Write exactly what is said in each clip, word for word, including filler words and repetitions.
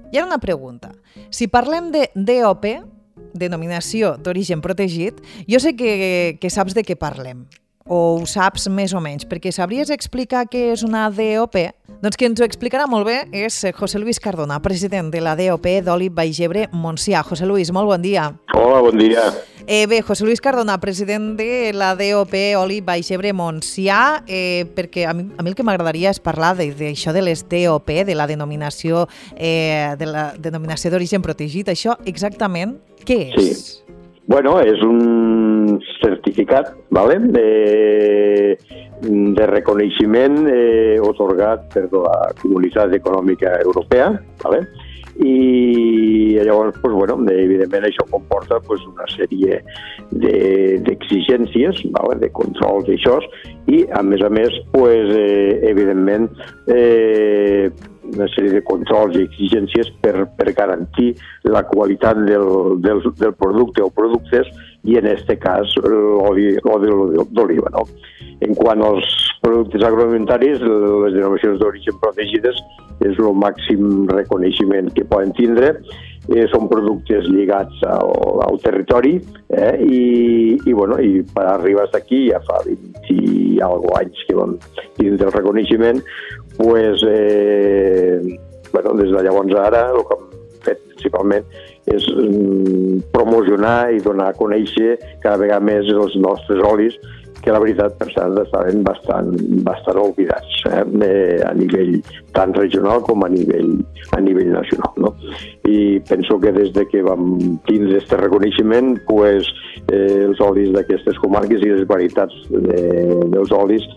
hi ha una pregunta. Si parlem de D O P, denominació d'origen protegit, jo sé que, que saps de què parlem, o ho saps més o menys, perquè sabries explicar què és una D O P? Doncs qui ens ho explicarà molt bé és José Luis Cardona, president de la D O P d'Oli Vallcebre Montsià. José Luis, molt bon dia. Hola, bon dia. Eh, bé, José Luis Cardona, president de la D O P Oli Vallcebre Montsià, eh, perquè a mi, a mi el que m'agradaria és parlar d'això de, de les D O P, de la denominació eh, de la denominació d'origen protegit. Això exactament què és? Sí. Bueno, és un certificat, ¿vale? de, de reconeixement eh, otorgat per la Comunitat Econòmica Europea, ¿vale? I llavors, pues, bueno, evidentment això comporta pues, una sèrie d'exigències, de, ¿vale? de controls i això, i a més a més, pues, eh, evidentment, eh, una sèrie de controls i exigències per, per garantir la qualitat del, del, del producte o productes i en aquest cas l'oli d'oliva. No? En quant als productes agroalimentaris, les denominacions d'origen protegides és el màxim reconeixement que poden tindre. Eh, són productes lligats al, al territori eh, i, i, bueno, i per arribar fins aquí, ja fa vint i alguns anys que vam tindre el reconeixement, pues, eh, bueno, des de llavors a ara el que hem fet principalment és mm, promocionar i donar a conèixer cada vegada més els nostres olis, que la veritat per tant estaven bastant, bastant oblidats eh, a nivell tant regional com a nivell, a nivell nacional. No? I penso que des de que vam tindre aquest reconeixement, pues, eh, els olis d'aquestes comarques i les varietats de, dels olis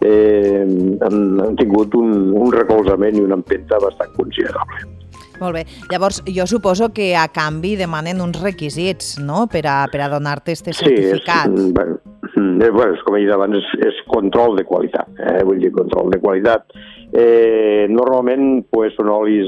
eh, han, han tingut un, un recolzament i una empenta bastant considerable. Molt bé. Llavors, jo suposo que a canvi demanen uns requisits, no?, per a, per a donar-te aquest certificat. Sí, és, bueno, bueno, com he dit abans, és, és control de qualitat. Eh? Vull dir, control de qualitat. Eh, normalment pues, són olis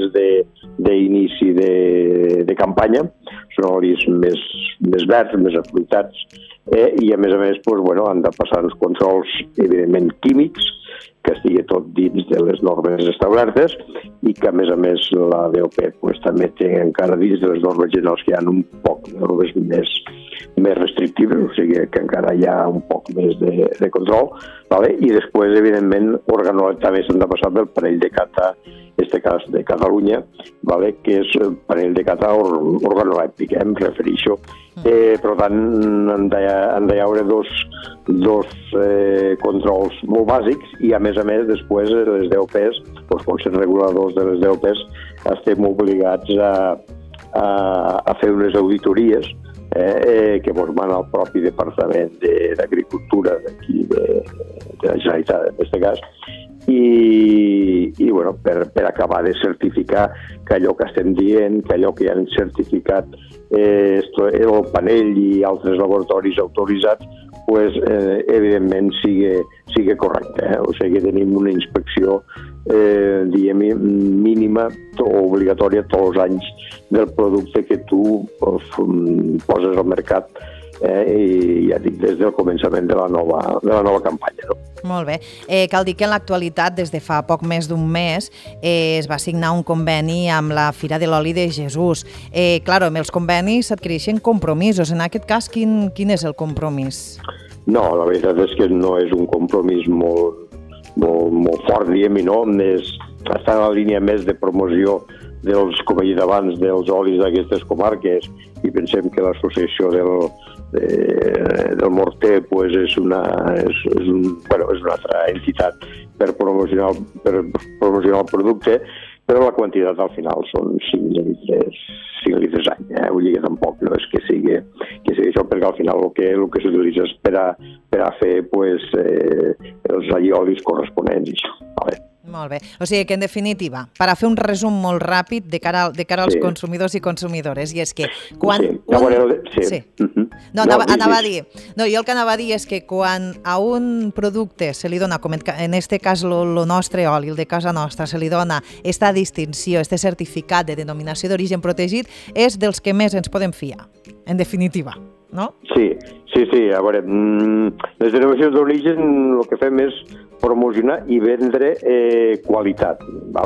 d'inici de, de, de campanya, són olis més, més verds, més afruitats, eh? i a més a més pues, bueno, han de passar els controls, evidentment, químics, que estigui tot dins de les normes establertes i que, a més a més, la D O P pues, també té encara dins de les normes generals que hi ha un poc normes més, més restrictives, o sigui que encara hi ha un poc més de, de control, ¿vale? I després, evidentment, organolèpic també s'han de passar pel parell de cata, en aquest cas de Catalunya, ¿vale? Que és el parell de cata or, organolèpic, eh? Em refereixo. Eh, per tant, han de, han de haure dos, dos eh, controls molt bàsics i, a més a més, després les D O Ps, els consells reguladors de les D O Ps, estem obligats a, a, a fer unes auditories eh, eh, que ens van al propi Departament d'Agricultura d'aquí, de, de la Generalitat, en aquest cas, i, i bueno, per, per acabar de certificar que allò que estem dient, que allò que ja han certificat eh, el panell i altres laboratoris autoritzats, pues, eh, evidentment sigui, sigui correcte. Eh? O sigui, tenim una inspecció eh, diguem, mínima o obligatòria tots els anys del producte que tu pues, poses al mercat eh, i ja dic des del començament de la nova, de la nova campanya. No? Molt bé. Eh, cal dir que en l'actualitat, des de fa poc més d'un mes, eh, es va signar un conveni amb la Fira de l'Oli de Jesús. Eh, clar, amb els convenis s'adquireixen compromisos. En aquest cas, quin, quin és el compromís? No, la veritat és que no és un compromís molt, molt, molt fort, diguem-hi, no? És, està en la línia més de promoció dels, com he dit abans, dels olis d'aquestes comarques i pensem que l'associació del, de, del Morter pues, és, una, és, és, un, bueno, és una altra entitat per promocionar, per promocionar el producte, però la quantitat al final són cinc litres, cinc litres any. Eh? Vull dir que tampoc no és que sigui, que sigui això, perquè al final el que, el que s'utilitza és per a, per a fer pues, eh, els alliolis corresponents i això. Vale? Molt bé. O sigui que, en definitiva, per a fer un resum molt ràpid de cara, de cara als sí. consumidors i consumidores, i és que quan... Sí, un... bueno, sí. sí. Uh-huh. No, anava, no, anava a dir... No, jo el que anava a dir és que quan a un producte se li dona, com en este cas el nostre oli, el de casa nostra, se li dona esta distinció, este certificat de denominació d'origen protegit, és dels que més ens podem fiar, en definitiva, no? Sí, sí, sí. A veure, les denominacions d'origen el que fem és promocionar i vendre eh, qualitat, ¿vale?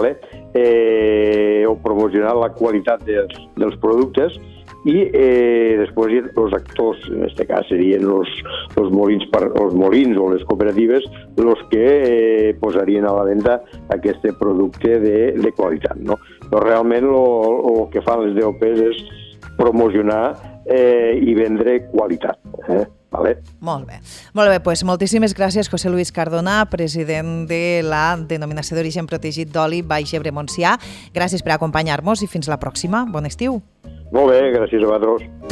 eh, o promocionar la qualitat dels, dels productes, i eh, després els actors, en aquest cas serien els, els, molins, els molins o les cooperatives els que eh, posarien a la venda aquest producte de, de qualitat. No? Però realment el que fan les D O Pes és promocionar eh, i vendre qualitat. Eh? Vale. Molt bé. Molt bé, doncs moltíssimes gràcies, José Luis Cardona, president de la Denominació d'Origen Protegit d'Oli Baix Ebre Montsià. Gràcies per acompanyar-nos i fins la pròxima. Bon estiu. Molt bé, gràcies a vosaltres.